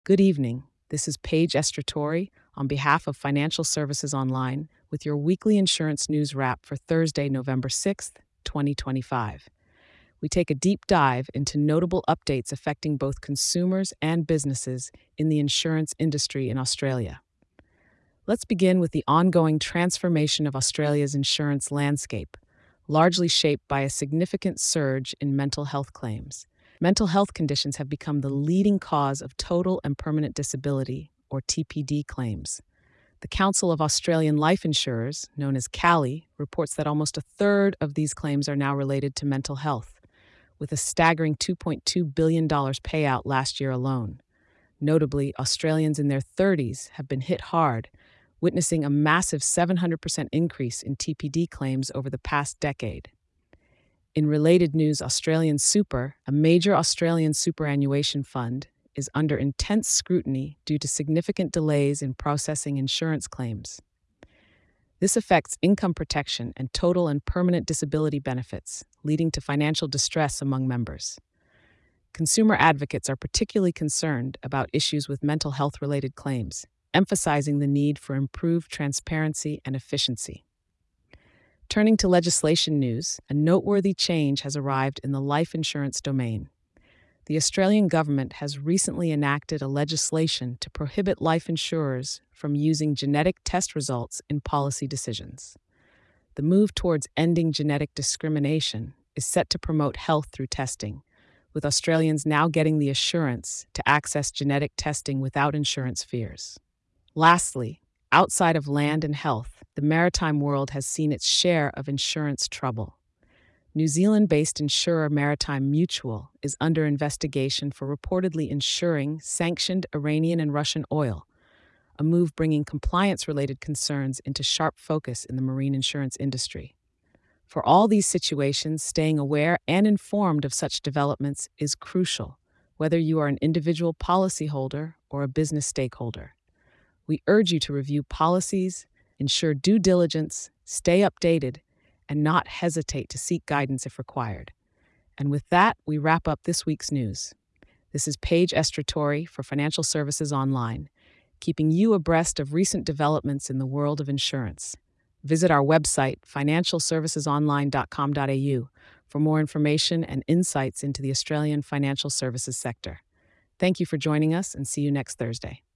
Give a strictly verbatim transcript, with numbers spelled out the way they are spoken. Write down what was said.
Good evening. This is Paige Estratori on behalf of Financial Services Online with your weekly insurance news wrap for Thursday, November sixth, twenty twenty-five. We take a deep dive into notable updates affecting both consumers and businesses in the insurance industry in Australia. Let's begin with the ongoing transformation of Australia's insurance landscape, largely shaped by a significant surge in mental health claims. Mental health conditions have become the leading cause of total and permanent disability, or T P D, claims. The Council of Australian Life Insurers, known as CALI, reports that almost a third of these claims are now related to mental health, with a staggering two point two billion dollars payout last year alone. Notably, Australians in their thirties have been hit hard, witnessing a massive seven hundred percent increase in T P D claims over the past decade. In related news, Australian Super, a major Australian superannuation fund, is under intense scrutiny due to significant delays in processing insurance claims. This affects income protection and total and permanent disability benefits, leading to financial distress among members. Consumer advocates are particularly concerned about issues with mental health-related claims, emphasizing the need for improved transparency and efficiency. Turning to legislation news, a noteworthy change has arrived in the life insurance domain. The Australian government has recently enacted a legislation to prohibit life insurers from using genetic test results in policy decisions. The move towards ending genetic discrimination is set to promote health through testing, with Australians now getting the assurance to access genetic testing without insurance fears. Lastly, outside of land and health, the maritime world has seen its share of insurance trouble. New Zealand-based insurer Maritime Mutual is under investigation for reportedly insuring sanctioned Iranian and Russian oil, a move bringing compliance-related concerns into sharp focus in the marine insurance industry. For all these situations, staying aware and informed of such developments is crucial, whether you are an individual policyholder or a business stakeholder. We urge you to review policies, ensure due diligence, stay updated, and not hesitate to seek guidance if required. And with that, we wrap up this week's news. This is Paige Estratori for Financial Services Online, keeping you abreast of recent developments in the world of insurance. Visit our website, financial services online dot com dot a u, for more information and insights into the Australian financial services sector. Thank you for joining us, and see you next Thursday.